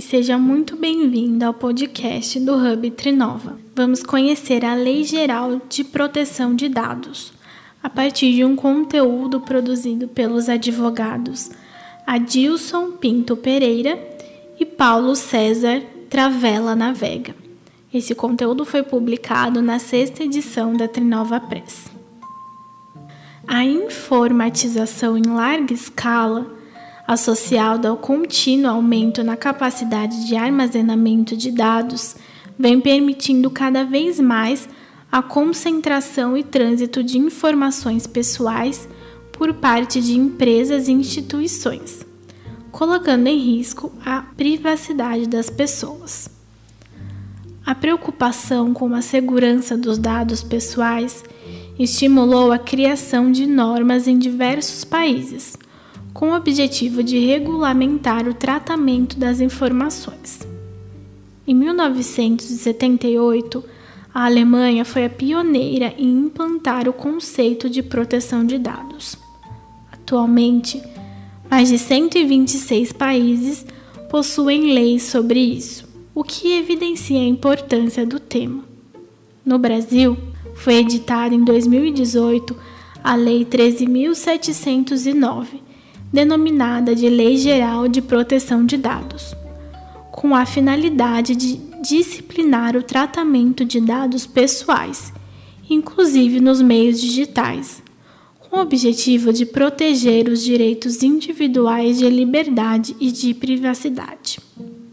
seja muito bem-vindo ao podcast do Hub Trinova. Vamos conhecer a Lei Geral de Proteção de Dados, a partir de um conteúdo produzido pelos advogados Adilson Pinto Pereira e Paulo César Travella Navega. Esse conteúdo foi publicado na 6ª edição da Trinova Press. A informatização em larga escala, associada ao contínuo aumento na capacidade de armazenamento de dados, vem permitindo cada vez mais a concentração e trânsito de informações pessoais por parte de empresas e instituições, colocando em risco a privacidade das pessoas. A preocupação com a segurança dos dados pessoais estimulou a criação de normas em diversos países, com o objetivo de regulamentar o tratamento das informações. Em 1978, a Alemanha foi a pioneira em implantar o conceito de proteção de dados. Atualmente, mais de 126 países possuem leis sobre isso, o que evidencia a importância do tema. No Brasil, foi editada em 2018 a Lei 13.709, denominada de Lei Geral de Proteção de Dados, com a finalidade de disciplinar o tratamento de dados pessoais, inclusive nos meios digitais, com o objetivo de proteger os direitos individuais de liberdade e de privacidade.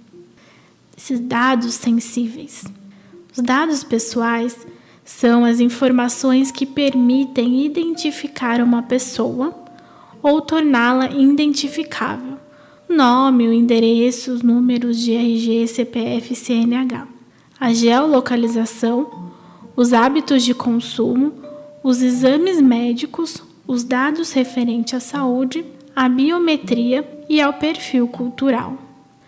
Esses dados sensíveis. Os dados pessoais são as informações que permitem identificar uma pessoa ou torná-la identificável. O nome, o endereço, os números de RG, CPF e CNH. A geolocalização, os hábitos de consumo, os exames médicos, os dados referentes à saúde, à biometria e ao perfil cultural.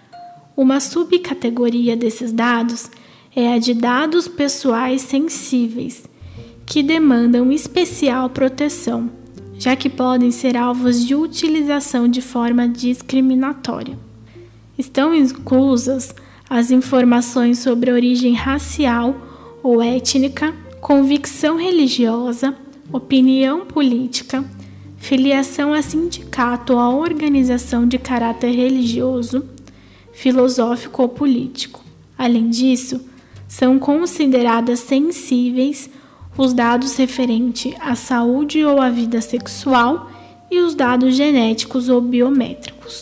Uma subcategoria desses dados é a de dados pessoais sensíveis, que demandam especial proteção, já que podem ser alvos de utilização de forma discriminatória. Estão inclusas as informações sobre origem racial ou étnica, convicção religiosa, opinião política, filiação a sindicato ou a organização de caráter religioso, filosófico ou político. Além disso, são consideradas sensíveis os dados referentes à saúde ou à vida sexual e os dados genéticos ou biométricos.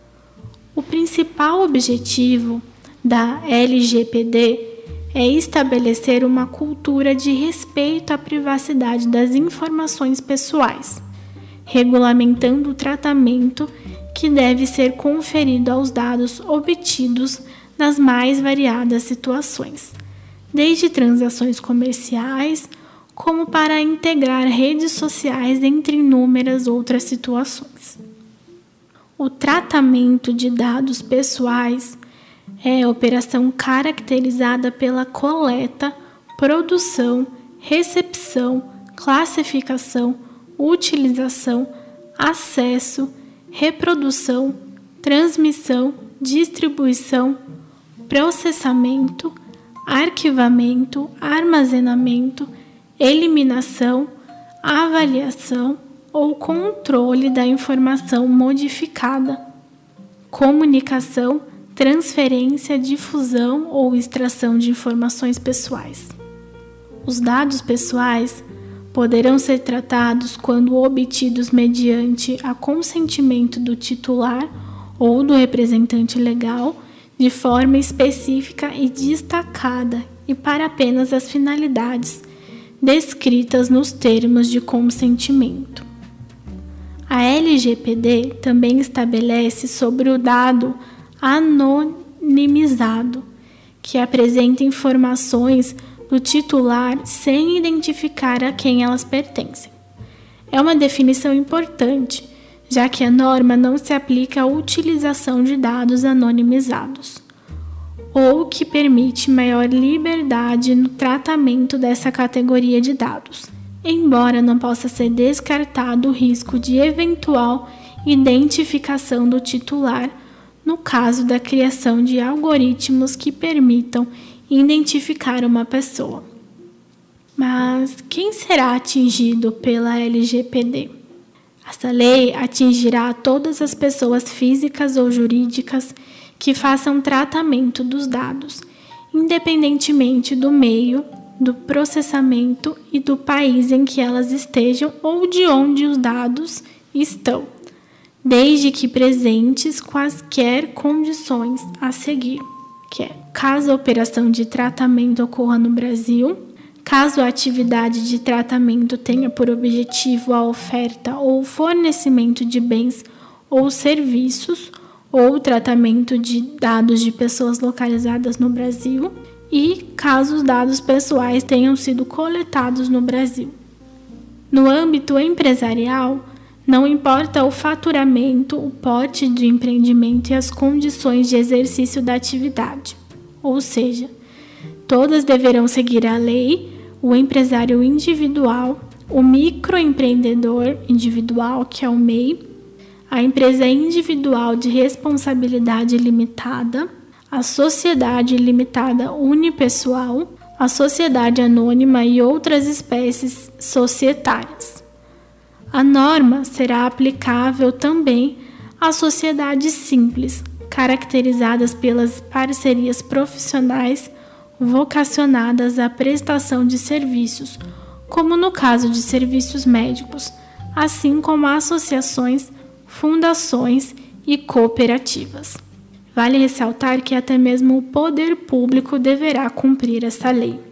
O principal objetivo da LGPD é estabelecer uma cultura de respeito à privacidade das informações pessoais, regulamentando o tratamento que deve ser conferido aos dados obtidos nas mais variadas situações, desde transações comerciais, como para integrar redes sociais, entre inúmeras outras situações. O tratamento de dados pessoais é a operação caracterizada pela coleta, produção, recepção, classificação, utilização, acesso, reprodução, transmissão, distribuição, processamento, arquivamento, armazenamento, eliminação, avaliação ou controle da informação modificada, comunicação, transferência, difusão ou extração de informações pessoais. Os dados pessoais poderão ser tratados quando obtidos mediante a consentimento do titular ou do representante legal, de forma específica e destacada e para apenas as finalidades descritas nos termos de consentimento. A LGPD também estabelece sobre o dado anonimizado, que apresenta informações do titular sem identificar a quem elas pertencem. É uma definição importante, já que a norma não se aplica à utilização de dados anonimizados, ou que permite maior liberdade no tratamento dessa categoria de dados, embora não possa ser descartado o risco de eventual identificação do titular no caso da criação de algoritmos que permitam identificar uma pessoa. Mas quem será atingido pela LGPD? Essa lei atingirá todas as pessoas físicas ou jurídicas que façam tratamento dos dados, independentemente do meio, do processamento e do país em que elas estejam ou de onde os dados estão, desde que presentes quaisquer condições a seguir, que é caso a operação de tratamento ocorra no Brasil, caso a atividade de tratamento tenha por objetivo a oferta ou fornecimento de bens ou serviços, ou tratamento de dados de pessoas localizadas no Brasil, e caso os dados pessoais tenham sido coletados no Brasil. No âmbito empresarial, não importa o faturamento, o porte de empreendimento e as condições de exercício da atividade, ou seja, todas deverão seguir a lei, o empresário individual, o microempreendedor individual, que é o MEI, a empresa individual de responsabilidade limitada, a sociedade limitada unipessoal, a sociedade anônima e outras espécies societárias. A norma será aplicável também às sociedades simples, caracterizadas pelas parcerias profissionais vocacionadas à prestação de serviços, como no caso de serviços médicos, assim como associações, fundações e cooperativas. Vale ressaltar que até mesmo o poder público deverá cumprir essa lei.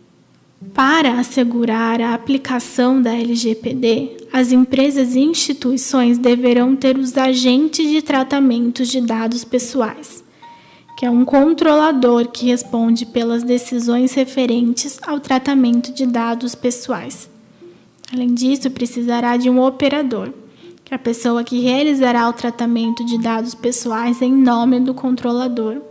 Para assegurar a aplicação da LGPD, as empresas e instituições deverão ter os agentes de tratamento de dados pessoais, que é um controlador que responde pelas decisões referentes ao tratamento de dados pessoais. Além disso, precisará de um operador, que é a pessoa que realizará o tratamento de dados pessoais em nome do controlador,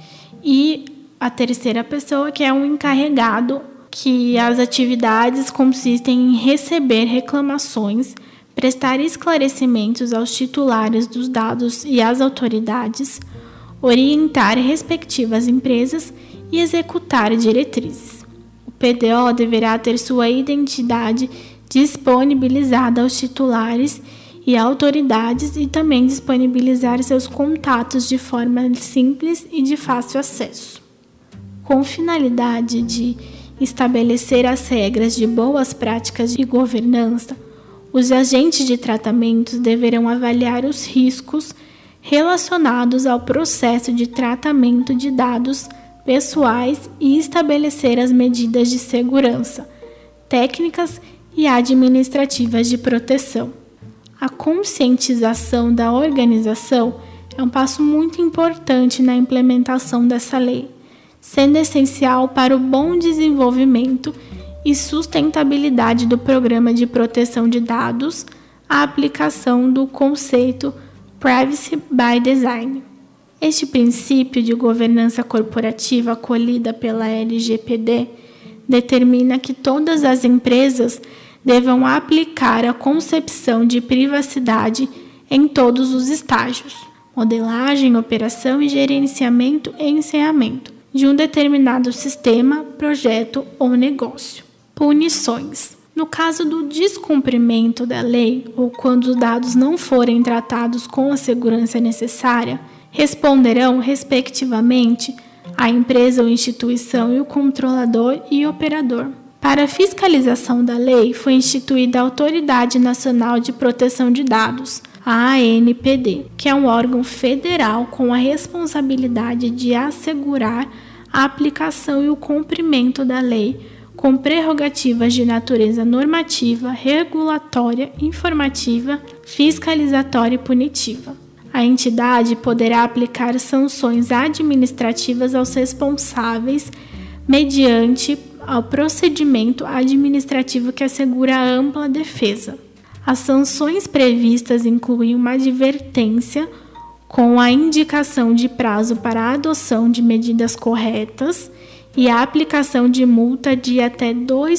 e a terceira pessoa, que é um encarregado, que as atividades consistem em receber reclamações, prestar esclarecimentos aos titulares dos dados e às autoridades, orientar respectivas empresas e executar diretrizes. O PDO deverá ter sua identidade disponibilizada aos titulares e autoridades e também disponibilizar seus contatos de forma simples e de fácil acesso. Com finalidade de estabelecer as regras de boas práticas de governança, os agentes de tratamentos deverão avaliar os riscos relacionados ao processo de tratamento de dados pessoais e estabelecer as medidas de segurança, técnicas e administrativas de proteção. A conscientização da organização é um passo muito importante na implementação dessa lei, sendo essencial para o bom desenvolvimento e sustentabilidade do programa de proteção de dados, a aplicação do conceito Privacy by Design. Este princípio de governança corporativa acolhida pela LGPD determina que todas as empresas devam aplicar a concepção de privacidade em todos os estágios: modelagem, operação e gerenciamento e encerramento de um determinado sistema, projeto ou negócio. Punições. No caso do descumprimento da lei ou quando os dados não forem tratados com a segurança necessária, responderão, respectivamente, a empresa ou instituição e o controlador e operador. Para a fiscalização da lei, foi instituída a Autoridade Nacional de Proteção de Dados, a ANPD, que é um órgão federal com a responsabilidade de assegurar a aplicação e o cumprimento da lei, com prerrogativas de natureza normativa, regulatória, informativa, fiscalizatória e punitiva. A entidade poderá aplicar sanções administrativas aos responsáveis mediante ao procedimento administrativo que assegura a ampla defesa. As sanções previstas incluem uma advertência com a indicação de prazo para a adoção de medidas corretas e a aplicação de multa de até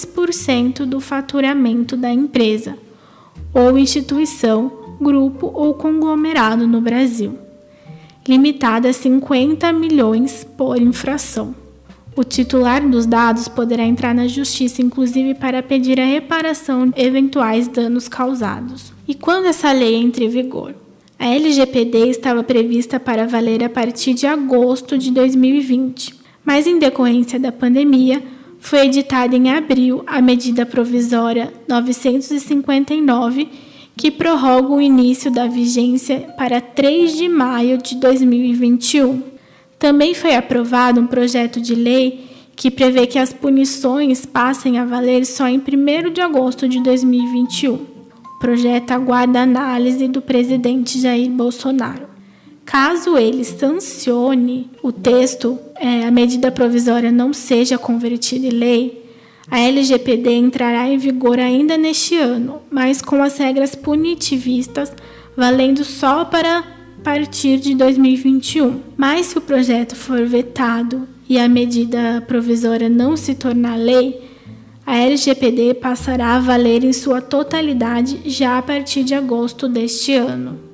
2% do faturamento da empresa ou instituição, grupo ou conglomerado no Brasil. limitada a 50 milhões por infração. O titular dos dados poderá entrar na justiça, inclusive para pedir a reparação de eventuais danos causados. E quando essa lei entra em vigor? A LGPD estava prevista para valer a partir de agosto de 2020, mas em decorrência da pandemia, foi editada em abril a medida provisória 959, que prorroga o início da vigência para 3 de maio de 2021. Também foi aprovado um projeto de lei que prevê que as punições passem a valer só em 1º de agosto de 2021. O projeto aguarda a análise do presidente Jair Bolsonaro. Caso ele sancione o texto, a medida provisória não seja convertida em lei, a LGPD entrará em vigor ainda neste ano, mas com as regras punitivistas valendo só para partir de 2021. Mas se o projeto for vetado e a medida provisória não se tornar lei, a LGPD passará a valer em sua totalidade já a partir de agosto deste ano.